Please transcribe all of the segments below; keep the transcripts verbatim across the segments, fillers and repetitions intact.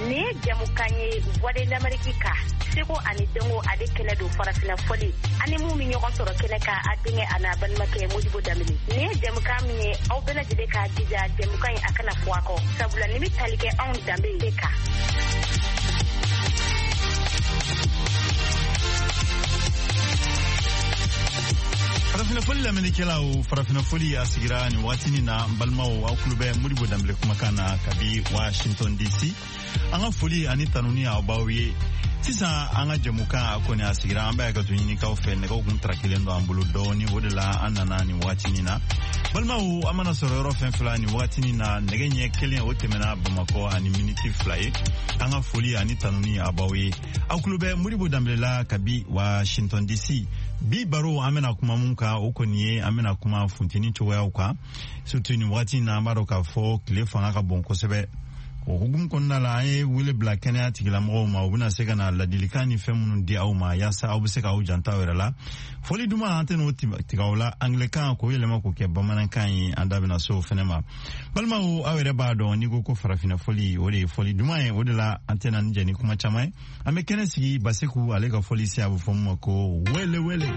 ne jamukanye voix d'Amérique ka seko ani dengo ade kele do farafina foli ani mu mi ñoko soro kele ka adinge ana ban make Modibo Dambélé ne jamukam ni aw bela jide ka dija jamukanye akana fuako sabula ni mi talike on Dambélé ka farafina foli la menikela o farafina foli asigira ni watini na balmao au klube Modibo Dambélé kumakana kabi Washington D C anga foli ani tanuni abawi sisa anga jamuka akoni asigira amba ka tunyini ka ofene ko kuntra kilendo ambulu doni wodela anana ni watini na balmao amana sororo fen fulani watini na negenye kelen otemena Bamako ani minute fly anga foli ani tanuni abawi au klube Modibo Dambélé la kabi Washington D C bi baro amena kuma munka okoniye amena kuma funtini toya uka surtout ni wati na maro ka fo kle fanga ka bon kosebe ogum konna la e wile black kenya tigila mo ma obuna sega na la dilikani femunu di au ma yasa obuseka o janta werala foli duma anteno tigawla anglican ko yele mako ke bamanan kan andabina so fenema balma o awere bado ni go ko farafina foli ore foli duma e odela antena njeni kuma chamai amekene sigi baseku alega foli si abu fomo ko wele wele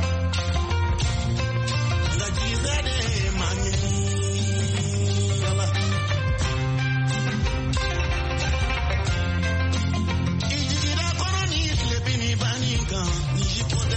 Mama,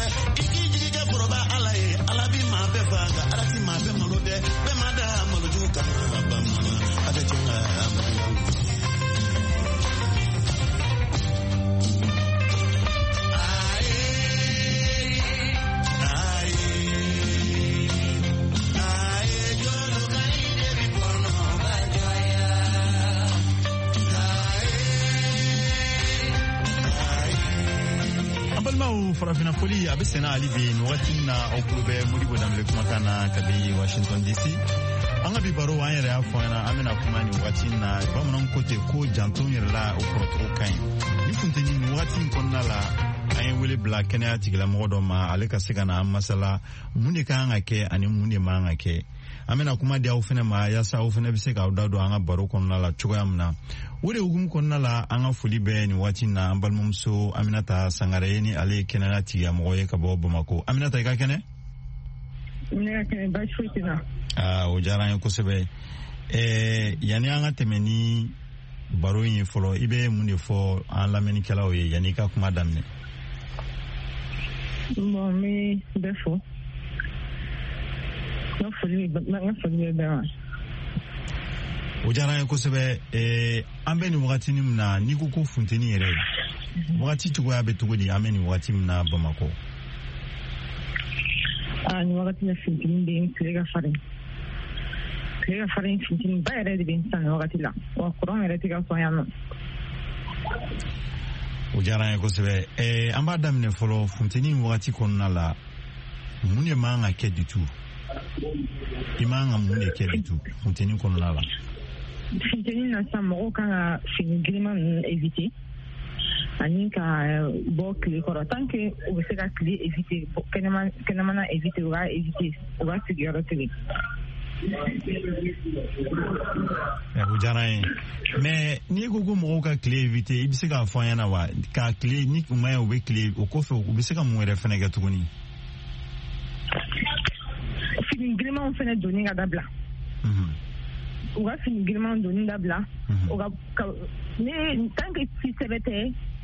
farafina foli a bɛ sɛnɛ hali bi nin wagati na aw tulo bɛ Modibo Dembele kumakan na kabi Washington D C. An ka bi baro an yɛrɛ y'a fɔ ɲɛna an bɛna kuma nin wagati na bamananw ko ten ko janto yɛrɛ la o kɔrɔtɔgɔ ka ɲi. Ni funteni nin wagati in kɔnɔna la an ye wele bila kɛnɛya tigilamɔgɔ dɔ ma ale ka se ka na an masala mun de kan ka kɛ ani mun de man ka kɛ. An bɛna kuma di aw fana ma yaasa aw fana bɛ se k'aw da don an ka baro kɔnɔna la cogoya min na. O de hukumu kɔnɔna la an ka foli bɛ nin waati na an balimamuso Aminata Sangare ye ni ale ye kɛnɛya tigilamɔgɔ ye ka bɔ Bamako. Aminata, i ka kɛnɛ? Ne ka kɛnɛ, baasi foyi tɛ na. Aa, o diyara an ye kosɛbɛ. Ɛɛ yanni an ka tɛmɛ ni baro in ye fɔlɔ i bɛ mun de fɔ an lamɛnnikɛlaw ye yanni i ka kuma daminɛ? Bon, n bɛ fɔ. N ka foli bɛ bɛɛ ma. O diyara ye kosɛbɛ. Ɛɛ an bɛ nin wagati min na n'i ko ko funteni yɛrɛ wagati cogoya bɛ cogo di an bɛ nin wagati min na Bamakɔ? Aa, nin wagati la funteni bɛ yen, tile ka farin. Tile ka farin funteni ba yɛrɛ de bɛ yen sisan nin wagati la, wa kuran yɛrɛ tɛ ka sɔn yan nɔ. O diyara ye kosɛbɛ. Ɛɛ an b'a daminɛ fɔlɔ funteni wagati kɔnɔna la mun de man ka kɛ du tout? I man ka mun de kɛ du tout funteni kɔnɔna la? Funteni na sisan mɔgɔw kan ka fini giriman ninnu éviter ani ka bɔ tile kɔrɔ tant que u bɛ se ka tile éviter kɛnɛma kɛnɛmana éviter u b'a éviter u b'a sigiyɔrɔ tigɛ. O diyara ye mais n'i ko ko mɔgɔw ka tile éviter i bɛ se k'a fɔ an ɲɛna wa ka tile ni u ma ye u bɛ tile o kɔfɛ u bɛ se ka mun wɛrɛ fɛnɛ kɛ tuguni? Fini girimanw fɛnɛ donni ka dabila. U ka fini girimanw donni dabila. O ka ni tant que si sɛbɛ tɛ